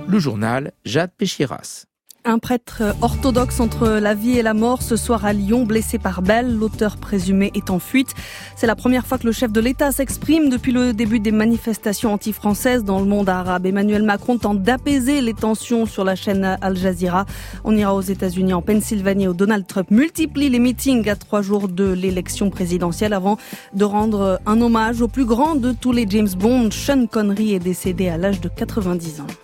Le journal, Jade Péchiras. Un prêtre orthodoxe entre la vie et la mort ce soir à Lyon, blessé par balle. L'auteur présumé est en fuite. C'est la première fois que le chef de l'État s'exprime depuis le début des manifestations anti-françaises dans le monde arabe. Emmanuel Macron tente d'apaiser les tensions sur la chaîne Al Jazeera. On ira aux États-Unis, en Pennsylvanie, où Donald Trump multiplie les meetings à 3 jours de l'élection présidentielle avant de rendre un hommage au plus grand de tous les James Bond. Sean Connery est décédé à l'âge de 90 ans.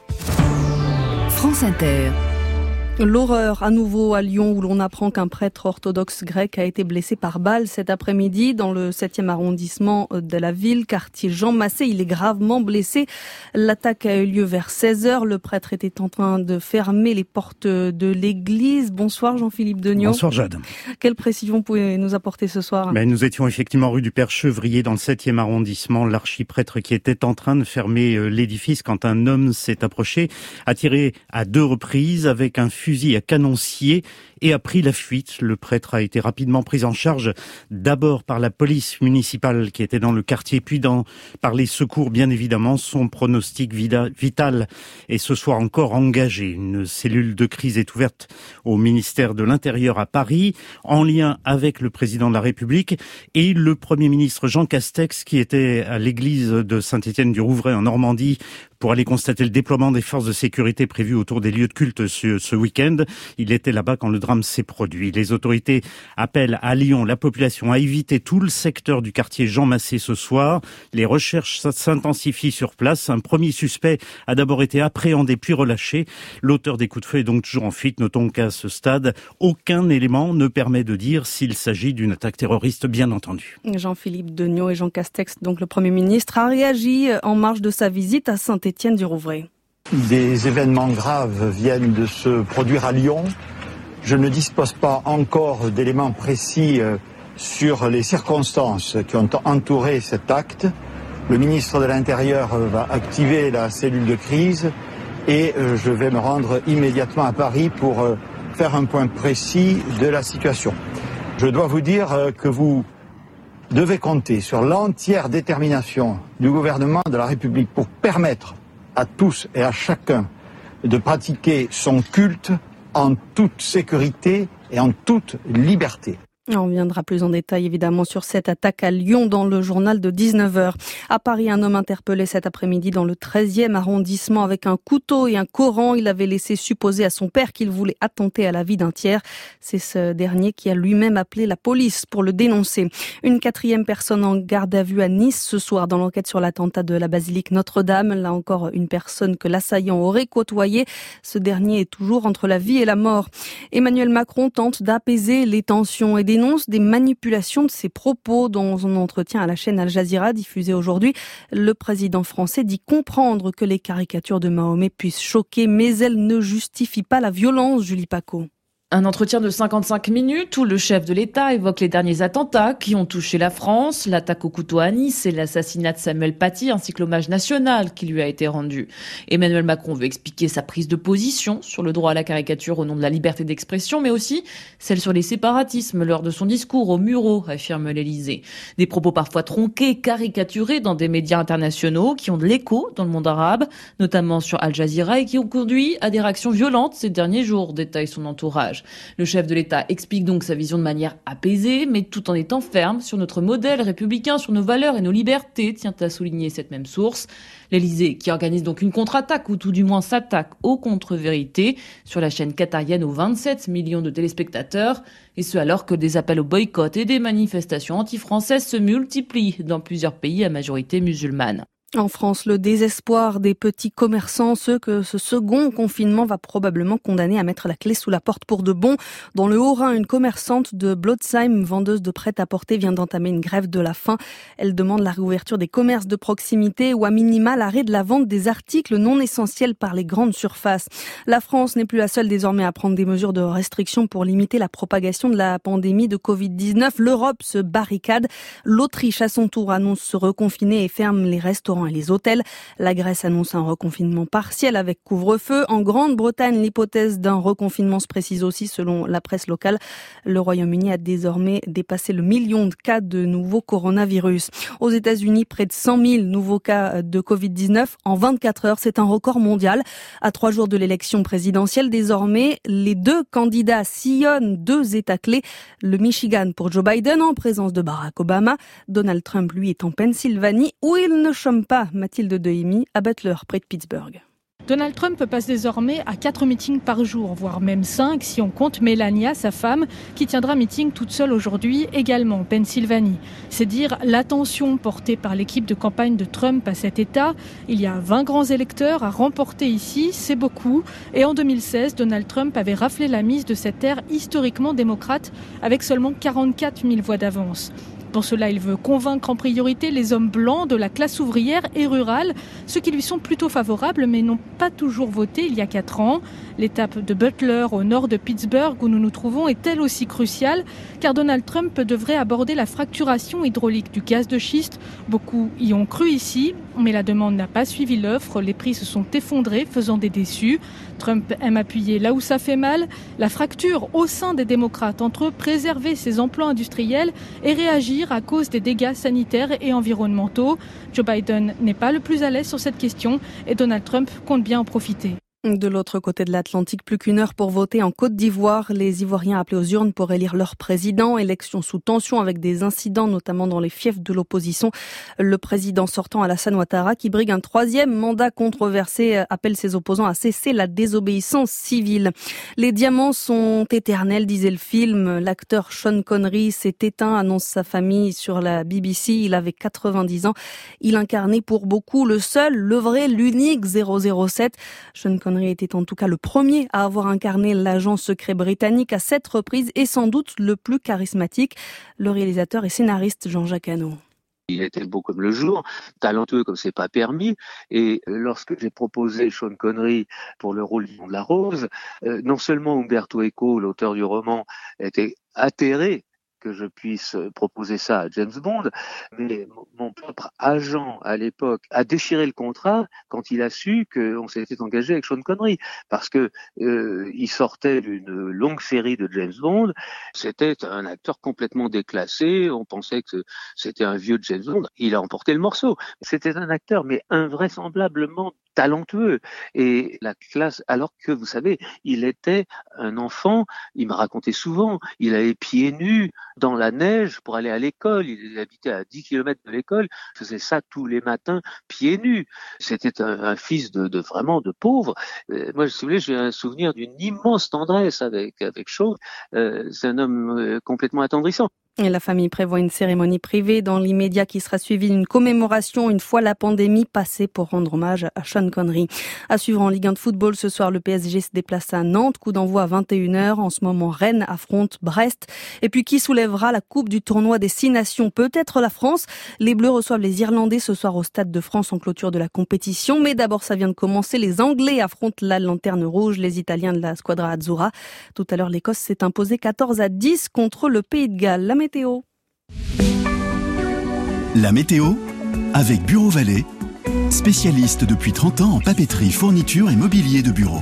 France Inter. L'horreur à nouveau à Lyon où l'on apprend qu'un prêtre orthodoxe grec a été blessé par balle cet après-midi dans le 7e arrondissement de la ville, quartier Jean Massé. Il est gravement blessé. L'attaque a eu lieu vers 16h. Le prêtre était en train de fermer les portes de l'église. Bonsoir Jean-Philippe Degnaud. Bonsoir Jade. Quelle précision pouvez-vous nous apporter ce soir ? Nous étions effectivement rue du Père Chevrier dans le 7e arrondissement. L'archiprêtre qui était en train de fermer l'édifice quand un homme s'est approché, a tiré à 2 reprises avec un fusil à canoncier et a pris la fuite. Le prêtre a été rapidement pris en charge, d'abord par la police municipale qui était dans le quartier, puis par les secours bien évidemment. Son pronostic vital est ce soir encore engagé. Une cellule de crise est ouverte au ministère de l'Intérieur à Paris, en lien avec le président de la République et le Premier ministre Jean Castex qui était à l'église de Saint-Étienne-du-Rouvray en Normandie pour aller constater le déploiement des forces de sécurité prévues autour des lieux de culte ce week-end. Il était là-bas quand le drame s'est produit. Les autorités appellent à Lyon la population à éviter tout le secteur du quartier Jean Massé ce soir. Les recherches s'intensifient sur place. Un premier suspect a d'abord été appréhendé puis relâché. L'auteur des coups de feu est donc toujours en fuite. Notons qu'à ce stade, aucun élément ne permet de dire s'il s'agit d'une attaque terroriste, bien entendu. Jean-Philippe Degnaud et Jean Castex, donc le Premier ministre, a réagi en marge de sa visite à Saint-Étienne-du-Rouvray. Des événements graves viennent de se produire à Lyon. Je ne dispose pas encore d'éléments précis sur les circonstances qui ont entouré cet acte. Le ministre de l'Intérieur va activer la cellule de crise et je vais me rendre immédiatement à Paris pour faire un point précis de la situation. Je dois vous dire que vous devez compter sur l'entière détermination du gouvernement de la République pour permettre à tous et à chacun de pratiquer son culte en toute sécurité et en toute liberté. On reviendra plus en détail évidemment sur cette attaque à Lyon dans le journal de 19h. À Paris, un homme interpellé cet après-midi dans le 13e arrondissement avec un couteau et un Coran. Il avait laissé supposer à son père qu'il voulait attenter à la vie d'un tiers. C'est ce dernier qui a lui-même appelé la police pour le dénoncer. Une 4e personne en garde à vue à Nice ce soir dans l'enquête sur l'attentat de la basilique Notre-Dame. Là encore, une personne que l'assaillant aurait côtoyée. Ce dernier est toujours entre la vie et la mort. Emmanuel Macron tente d'apaiser les tensions et dénonce des manipulations de ses propos dans son entretien à la chaîne Al Jazeera diffusé aujourd'hui. Le président français dit comprendre que les caricatures de Mahomet puissent choquer, mais elles ne justifient pas la violence, Julie Paco. Un entretien de 55 minutes où le chef de l'État évoque les derniers attentats qui ont touché la France, l'attaque au couteau à Nice et l'assassinat de Samuel Paty, ainsi que l'hommage national qui lui a été rendu. Emmanuel Macron veut expliquer sa prise de position sur le droit à la caricature au nom de la liberté d'expression, mais aussi celle sur les séparatismes lors de son discours aux Mureaux, affirme l'Élysée. Des propos parfois tronqués, caricaturés dans des médias internationaux qui ont de l'écho dans le monde arabe, notamment sur Al Jazeera, et qui ont conduit à des réactions violentes ces derniers jours, détaille son entourage. Le chef de l'État explique donc sa vision de manière apaisée, mais tout en étant ferme sur notre modèle républicain, sur nos valeurs et nos libertés, tient à souligner cette même source. L'Élysée qui organise donc une contre-attaque, ou tout du moins s'attaque aux contre-vérités, sur la chaîne qatarienne aux 27 millions de téléspectateurs, et ce alors que des appels au boycott et des manifestations anti-françaises se multiplient dans plusieurs pays à majorité musulmane. En France, le désespoir des petits commerçants, ceux que ce second confinement va probablement condamner à mettre la clé sous la porte pour de bon. Dans le Haut-Rhin, une commerçante de Blotzheim, vendeuse de prêt-à-porter, vient d'entamer une grève de la faim. Elle demande la réouverture des commerces de proximité ou à minima l'arrêt de la vente des articles non essentiels par les grandes surfaces. La France n'est plus la seule désormais à prendre des mesures de restriction pour limiter la propagation de la pandémie de Covid-19. L'Europe se barricade. L'Autriche, à son tour, annonce se reconfiner et ferme les restaurants restaurants et les hôtels. La Grèce annonce un reconfinement partiel avec couvre-feu. En Grande-Bretagne, l'hypothèse d'un reconfinement se précise aussi selon la presse locale. Le Royaume-Uni a désormais dépassé le million de cas de nouveaux coronavirus. Aux États-Unis, près de 100 000 nouveaux cas de Covid-19 en 24 heures. C'est un record mondial. À 3 jours de l'élection présidentielle, désormais, les deux candidats sillonnent 2 États clés. Le Michigan pour Joe Biden en présence de Barack Obama. Donald Trump, lui, est en Pennsylvanie où il ne chôme pas. Mathilde Dehimi à Butler, près de Pittsburgh. Donald Trump passe désormais à 4 meetings par jour, voire même 5 si on compte Melania, sa femme, qui tiendra meeting toute seule aujourd'hui, également en Pennsylvanie. C'est dire l'attention portée par l'équipe de campagne de Trump à cet État. Il y a 20 grands électeurs à remporter ici, c'est beaucoup. Et en 2016, Donald Trump avait raflé la mise de cette terre historiquement démocrate avec seulement 44 000 voix d'avance. Pour cela, il veut convaincre en priorité les hommes blancs de la classe ouvrière et rurale, ceux qui lui sont plutôt favorables mais n'ont pas toujours voté il y a 4 ans. L'étape de Butler au nord de Pittsburgh où nous nous trouvons est elle aussi cruciale car Donald Trump devrait aborder la fracturation hydraulique du gaz de schiste. Beaucoup y ont cru ici, mais la demande n'a pas suivi l'offre. Les prix se sont effondrés, faisant des déçus. Trump aime appuyer là où ça fait mal. La fracture au sein des démocrates entre préserver ses emplois industriels et réagir à cause des dégâts sanitaires et environnementaux. Joe Biden n'est pas le plus à l'aise sur cette question et Donald Trump compte bien en profiter. De l'autre côté de l'Atlantique, plus qu'1 heure pour voter en Côte d'Ivoire. Les Ivoiriens appelés aux urnes pour élire leur président. Élection sous tension avec des incidents, notamment dans les fiefs de l'opposition. Le président sortant Alassane Ouattara, qui brigue un 3e mandat controversé, appelle ses opposants à cesser la désobéissance civile. Les diamants sont éternels, disait le film. L'acteur Sean Connery s'est éteint, annonce sa famille sur la BBC. Il avait 90 ans. Il incarnait pour beaucoup le seul, le vrai, l'unique 007. Sean Connery était en tout cas le premier à avoir incarné l'agent secret britannique à 7 reprises et sans doute le plus charismatique. Le réalisateur et scénariste Jean-Jacques Hano. Il était beau comme le jour, talentueux comme c'est pas permis. Et lorsque j'ai proposé Sean Connery pour le rôle du Lion de la Rose, non seulement Umberto Eco, l'auteur du roman, était atterré que je puisse proposer ça à James Bond, mais mon propre agent à l'époque a déchiré le contrat quand il a su qu'on s'était engagé avec Sean Connery, parce que il sortait d'une longue série de James Bond, c'était un acteur complètement déclassé, on pensait que c'était un vieux James Bond, il a emporté le morceau. C'était un acteur mais invraisemblablement talentueux et la classe, alors que vous savez, il était un enfant, il me racontait souvent, il allait pieds nus dans la neige pour aller à l'école, il habitait à 10 km de l'école, faisait ça tous les matins pieds nus. C'était un fils de vraiment de pauvre. Moi, si vous voulez, j'ai un souvenir d'une immense tendresse avec Sean. C'est un homme complètement attendrissant. Et la famille prévoit une cérémonie privée dans l'immédiat qui sera suivie d'une commémoration une fois la pandémie passée pour rendre hommage à Sean Connery. À suivre en Ligue 1 de football, ce soir, le PSG se déplace à Nantes. Coup d'envoi à 21h. En ce moment, Rennes affronte Brest. Et puis, qui soulèvera la coupe du tournoi des 6 nations? Peut-être la France. Les Bleus reçoivent les Irlandais ce soir au Stade de France en clôture de la compétition. Mais d'abord, ça vient de commencer. Les Anglais affrontent la Lanterne Rouge, les Italiens de la Squadra Azzurra. Tout à l'heure, l'Écosse s'est imposée 14-10 contre le Pays de Galles. La météo. La météo avec Bureau Vallée, spécialiste depuis 30 ans en papeterie, fourniture et mobilier de bureau.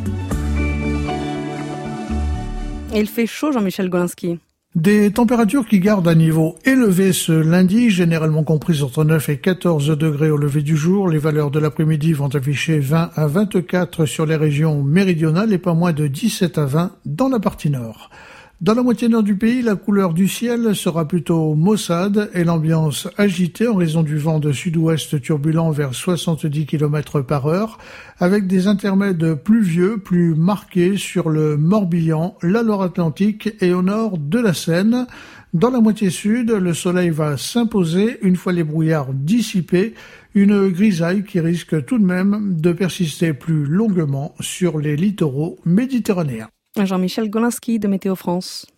Il fait chaud, Jean-Michel Golinski. Des températures qui gardent un niveau élevé ce lundi, généralement comprises entre 9 et 14 degrés au lever du jour. Les valeurs de l'après-midi vont afficher 20 à 24 sur les régions méridionales et pas moins de 17 à 20 dans la partie nord. Dans la moitié nord du pays, la couleur du ciel sera plutôt maussade et l'ambiance agitée en raison du vent de sud-ouest turbulent vers 70 km par heure, avec des intermèdes pluvieux plus marqués sur le Morbihan, la Loire-Atlantique et au nord de la Seine. Dans la moitié sud, le soleil va s'imposer une fois les brouillards dissipés, une grisaille qui risque tout de même de persister plus longuement sur les littoraux méditerranéens. Jean-Michel Golinski de Météo France.